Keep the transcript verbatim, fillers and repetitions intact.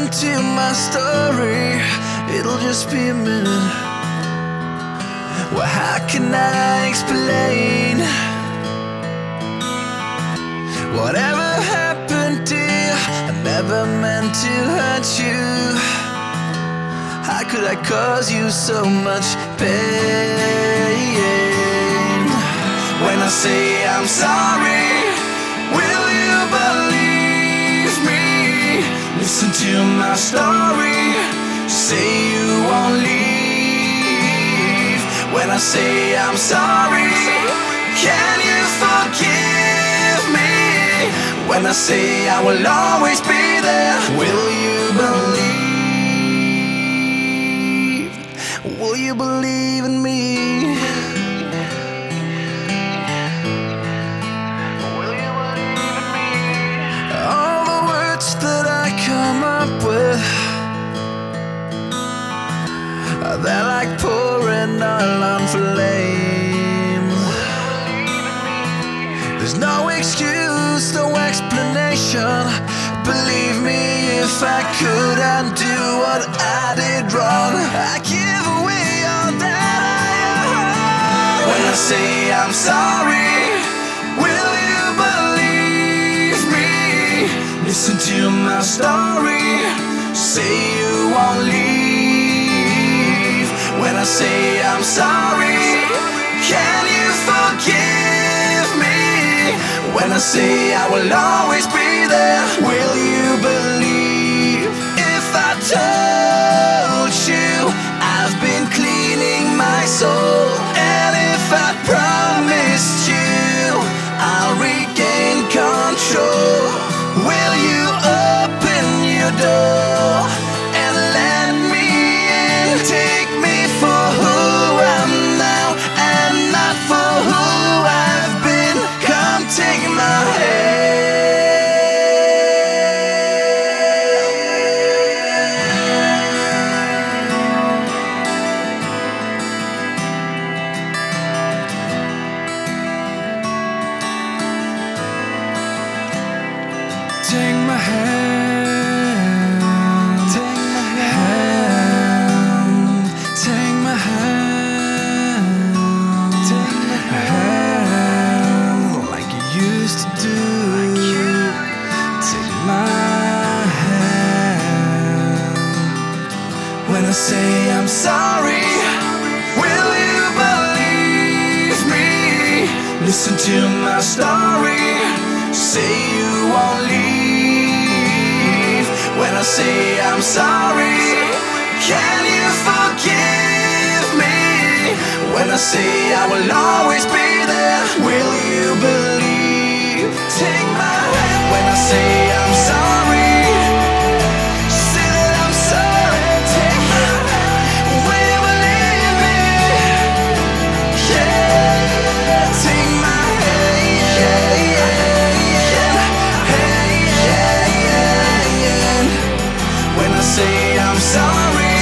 listen to my story, it'll just be a minute. Well, how can I explain? Whatever happened, dear, I never meant to hurt you. How could I cause you so much pain? When I say I'm sorry, will you believe me? Listen to my story, say you won't leave. When I say I'm sorry, can you forgive me? When I say I will always be there, will you believe? Will you believe in me? Will you believe in me? All the words that I come up with, they're like pouring oil on flames. There's no excuse, no explanation. Believe me, if I could undo what I did wrong, I'd give away all that I own. When I say I'm sorry, will you believe me? Listen to my story, say you won't leave. When I say I'm sorry, can you forgive me? When I say I will always be there, will you believe? If I told you I've been cleaning my soul, and if I promised you I'll regain control, will you open your door and let me in? Take me for who I'm now and not for who I've been. Come take my hand. Take my hand, take my hand, take my hand, take my hand, like you used to do. Take my hand. When I say I'm sorry, will you believe me? Listen to my story, say you won't leave. When I say I'm sorry, can you forgive me? When I say I will always be there, will you believe? Take my hand. When I say I'm sorry, say that I'm sorry. Take my hand. Will you believe me? Yeah, take my hand. Yeah, yeah, yeah. Hey, yeah, yeah, yeah. When I say I'm sorry,